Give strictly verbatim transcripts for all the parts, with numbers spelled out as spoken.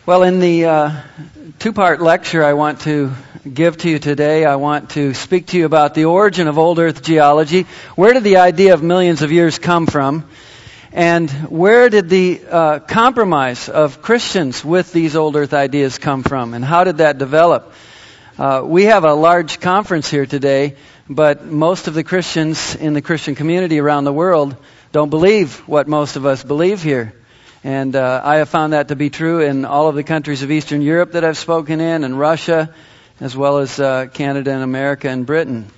Well, in the uh, two-part lecture I want to give to you today, I want to speak to you about the origin of old Earth geology. Where did the idea of millions of years come from? And where did the uh, compromise of Christians with these old Earth ideas come from? And how did that develop? Uh, we have a large conference here today, but most of the Christians in the Christian community around the world don't believe what most of us believe here. And uh, I have found that to be true in all of the countries of Eastern Europe that I've spoken in, and Russia, as well as uh, Canada and America and Britain.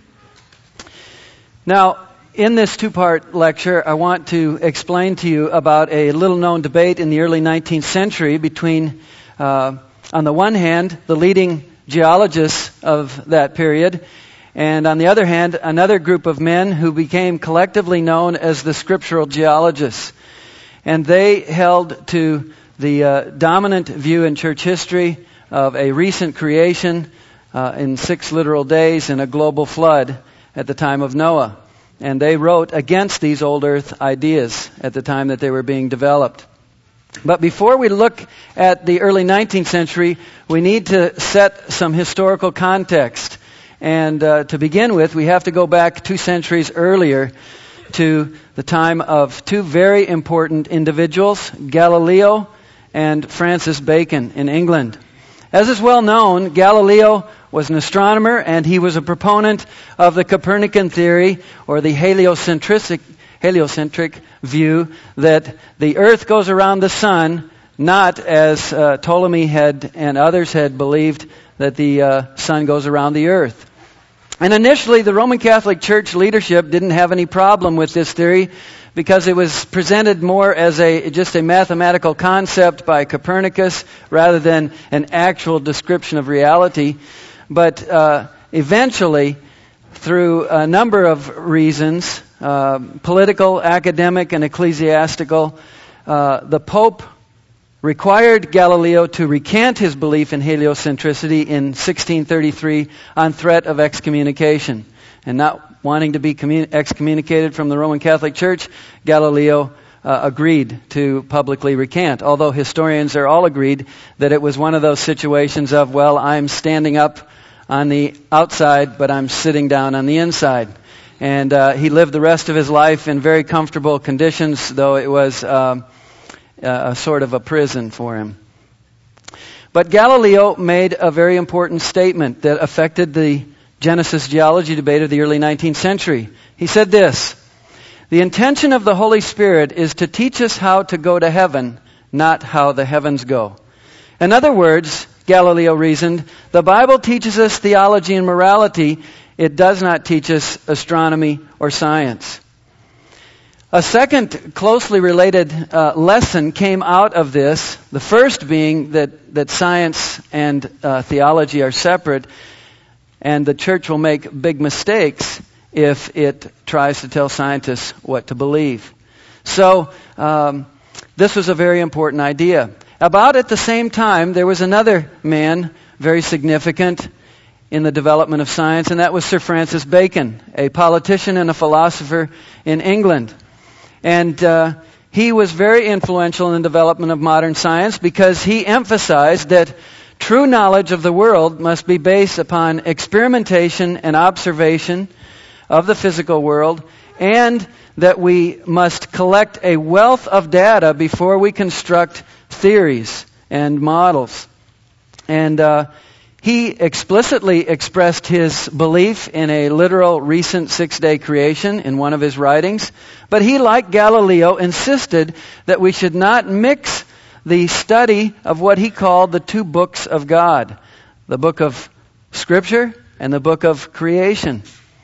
Now, in this two-part lecture, I want to explain to you about a little-known debate in the early nineteenth century between, uh, on the one hand, the leading geologists of that period, and on the other hand, another group of men who became collectively known as the scriptural geologists. And they held to the uh, dominant view in church history of a recent creation uh, in six literal days and a global flood at the time of Noah. And they wrote against these old earth ideas at the time that they were being developed. But before we look at the early nineteenth century, we need to set some historical context. And uh, to begin with, we have to go back two centuries earlier to the time of two very important individuals, Galileo and Francis Bacon in England. As is well known, Galileo was an astronomer and he was a proponent of the Copernican theory, or the heliocentric, heliocentric view that the Earth goes around the Sun, not as uh, Ptolemy had and others had believed that the uh, Sun goes around the Earth. And initially, the Roman Catholic Church leadership didn't have any problem with this theory because it was presented more as a just a mathematical concept by Copernicus rather than an actual description of reality. But uh, eventually, through a number of reasons, uh, political, academic, and ecclesiastical, uh, the Pope required Galileo to recant his belief in heliocentricity in sixteen thirty-three on threat of excommunication. And not wanting to be commun- excommunicated from the Roman Catholic Church, Galileo uh, agreed to publicly recant. Although historians are all agreed that it was one of those situations of, well, I'm standing up on the outside, but I'm sitting down on the inside. And uh, he lived the rest of his life in very comfortable conditions, though it was Um, a sort of a prison for him. But Galileo made a very important statement that affected the Genesis geology debate of the early nineteenth century. He said this: "The intention of the Holy Spirit is to teach us how to go to heaven, not how the heavens go." In other words, Galileo reasoned, the Bible teaches us theology and morality. It does not teach us astronomy or science. A second closely related uh, lesson came out of this, the first being that, that science and uh, theology are separate, and the church will make big mistakes if it tries to tell scientists what to believe. So, um, this was a very important idea. About at the same time, there was another man, very significant in the development of science, and that was Sir Francis Bacon, a politician and a philosopher in England. And uh, he was very influential in the development of modern science because he emphasized that true knowledge of the world must be based upon experimentation and observation of the physical world, and that we must collect a wealth of data before we construct theories and models. And uh, he explicitly expressed his belief in a literal recent six-day creation in one of his writings. But he, like Galileo, insisted that we should not mix the study of what he called the two books of God, the book of Scripture and the book of creation.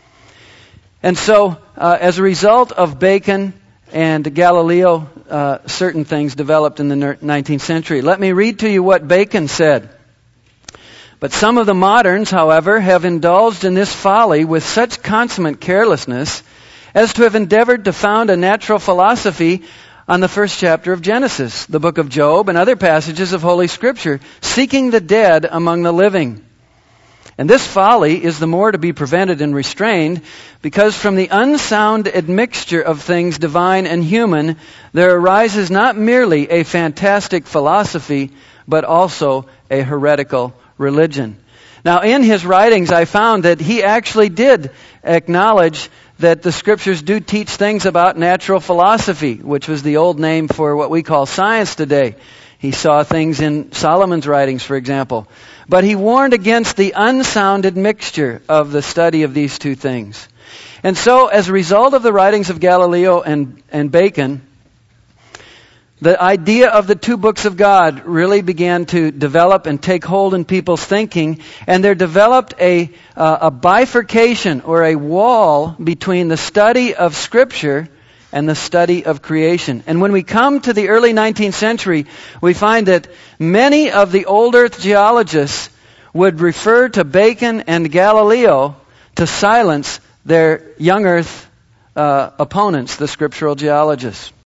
And so, uh, as a result of Bacon and Galileo, uh, certain things developed in the nineteenth century. Let me read to you what Bacon said. "But some of the moderns, however, have indulged in this folly with such consummate carelessness as to have endeavored to found a natural philosophy on the first chapter of Genesis, the book of Job, and other passages of Holy Scripture, seeking the dead among the living. And this folly is the more to be prevented and restrained, because from the unsound admixture of things divine and human, there arises not merely a fantastic philosophy, but also a heretical religion. Now, in his writings, I found that he actually did acknowledge that the Scriptures do teach things about natural philosophy, which was the old name for what we call science today. He saw things in Solomon's writings, for example. But he warned against the unsounded mixture of the study of these two things. And so, as a result of the writings of Galileo and, and Bacon, the idea of the two books of God really began to develop and take hold in people's thinking, and there developed a, uh, a bifurcation or a wall between the study of Scripture and the study of creation. And when we come to the early nineteenth century, we find that many of the old earth geologists would refer to Bacon and Galileo to silence their young earth uh, opponents, the scriptural geologists.